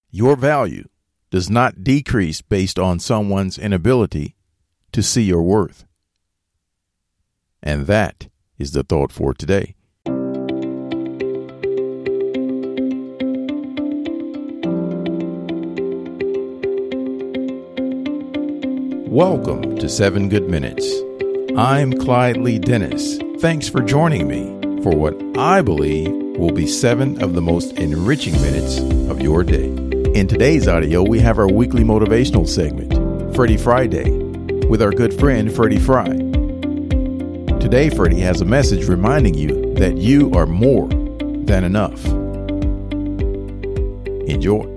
Your value does not decrease based on someone's inability to see your worth. And that is the thought for today. Welcome to 7 Good Minutes. I'm Clyde Lee Dennis. Thanks for joining me for what I believe will be 7 of the most enriching minutes of your day. In today's audio, we have our weekly motivational segment, Freddie Friday, with our good friend Freddie Fry. Today, Freddie has a message reminding you that you are more than enough. Enjoy.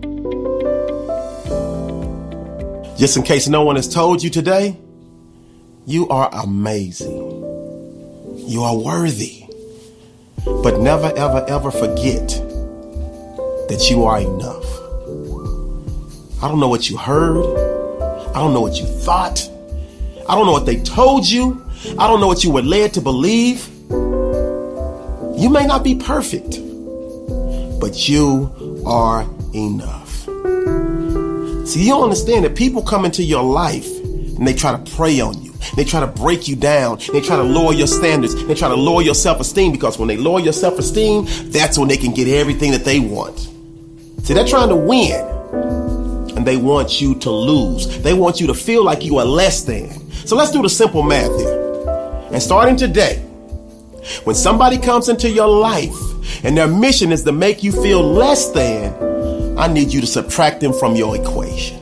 Just in case no one has told you today, you are amazing. You are worthy. But never, ever, ever forget that you are enough. I don't know what you heard. I don't know what you thought. I don't know what they told you. I don't know what you were led to believe. You may not be perfect, but you are enough. See, you don't understand that people come into your life and they try to prey on you. They try to break you down. They try to lower your standards. They try to lower your self-esteem, because when they lower your self-esteem, that's when they can get everything that they want. See, they're trying to win, and they want you to lose. They want you to feel like you are less than. So let's do the simple math here. And starting today, when somebody comes into your life and their mission is to make you feel less than, I need you to subtract them from your equation.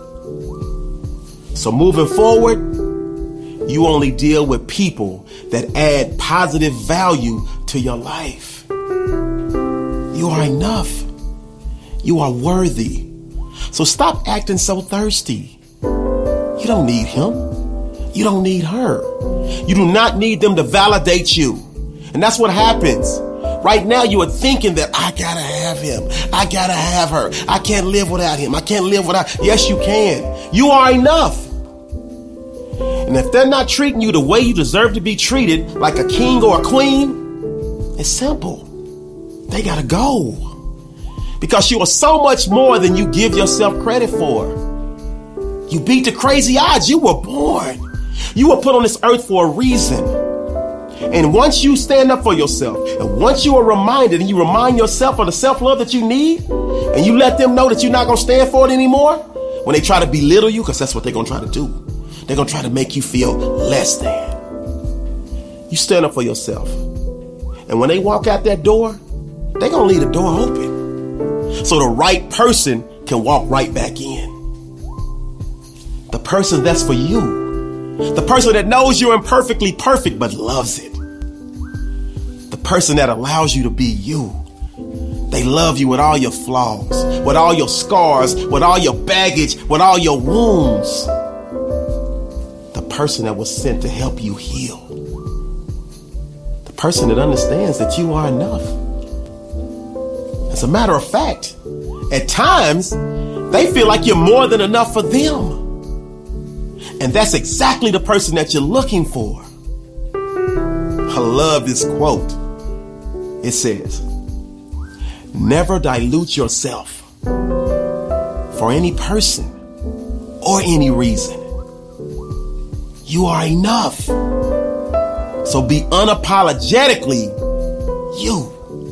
So moving forward, you only deal with people that add positive value to your life. You are enough. You are worthy. So stop acting so thirsty. You don't need him. You don't need her. You do not need them to validate you. And that's what happens. Right now, you are thinking that I gotta have him. I gotta have her. I can't live without him. I can't live without. Yes, you can. You are enough. And if they're not treating you the way you deserve to be treated, like a king or a queen, it's simple. They gotta go. Because you are so much more than you give yourself credit for. You beat the crazy odds. You were born. You were put on this earth for a reason. And once you stand up for yourself, and once you are reminded and you remind yourself of the self-love that you need, and you let them know that you're not going to stand for it anymore, when they try to belittle you, because that's what they're going to try to do. They're going to try to make you feel less than. You stand up for yourself. And when they walk out that door, they're going to leave the door open so the right person can walk right back in. The person that's for you. The person that knows you're imperfectly perfect but loves it. The person that allows you to be you. They love you with all your flaws, with all your scars, with all your baggage, with all your wounds. The person that was sent to help you heal. The person that understands that you are enough. As a matter of fact, at times, they feel like you're more than enough for them. And that's exactly the person that you're looking for. I love this quote. It says, never dilute yourself for any person or any reason. You are enough. So be unapologetically you.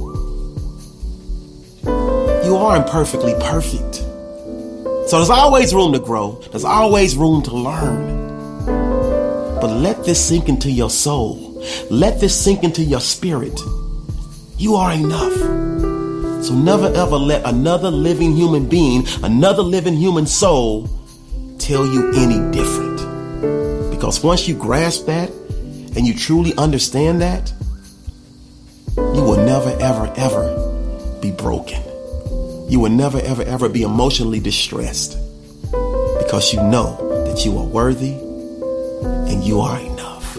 You are imperfectly perfect. So there's always room to grow. There's always room to learn. But let this sink into your soul. Let this sink into your spirit. You are enough. So never ever let another living human being, another living human soul tell you any different. Because once you grasp that and you truly understand that, you will never ever ever be broken. You will never, ever, ever be emotionally distressed, because you know that you are worthy and you are enough.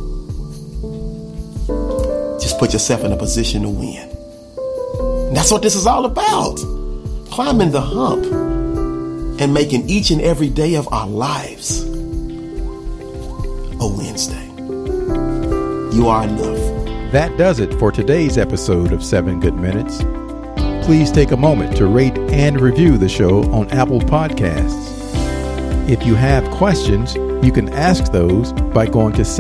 Just put yourself in a position to win. And that's what this is all about. Climbing the hump and making each and every day of our lives a Wednesday. You are enough. That does it for today's episode of 7 Good Minutes. please take a moment to rate and review the show on Apple Podcasts. If you have questions, you can ask those by going to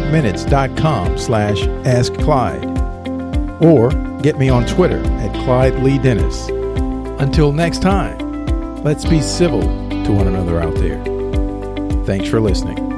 7goodminutes.com/askclyde or get me on Twitter at Clyde Lee Dennis. Until next time, let's be civil to one another out there. Thanks for listening.